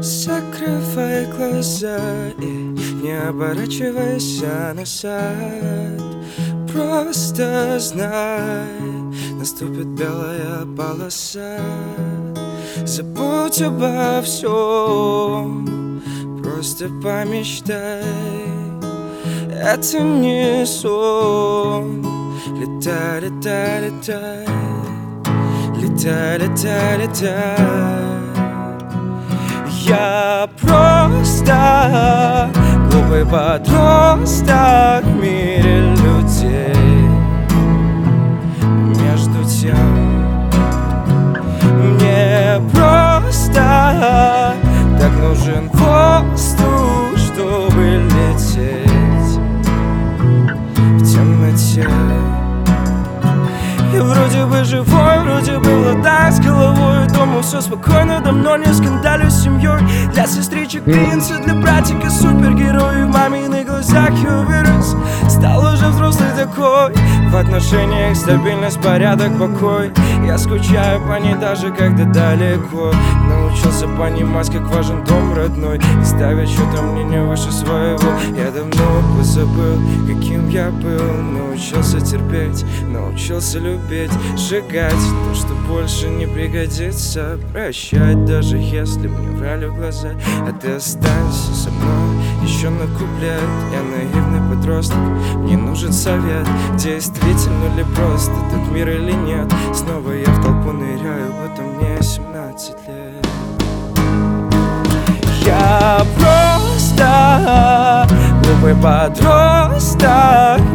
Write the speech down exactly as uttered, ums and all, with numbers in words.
Закрывай глаза и не оборачивайся назад. Просто знай, наступит белая полоса. Забудь обо всем, просто помечтай. Это не сон. Летай, летай, летай, летай, летай, летай. Я просто глупый подросток в мире людей. Между тем мне просто так нужен воздух, чтобы лететь в темноте. Я вроде бы живой, вроде бы в ладах с головой. Дома все спокойно, давно не скандалю с семьей. Для сестричек принца, для братика супергерой. В маминых глазах я вырос, стал уже взрослый такой. В отношениях стабильность, порядок, покой. Я скучаю по ней даже когда далеко. Научился понимать, как важен дом родной. И ставить что-то мнение выше своего. Я давно позабыл, каким я был. Научился терпеть, научился любить, сжигать то, что больше не пригодится. Прощать, даже если мне врали в глаза. А ты останься со мной еще на куплет. Я наивный подросток, мне нужен совет. Действительно ли просто этот мир или нет? Снова я в толпу ныряю, будто мне семнадцать лет. Я просто глупый подросток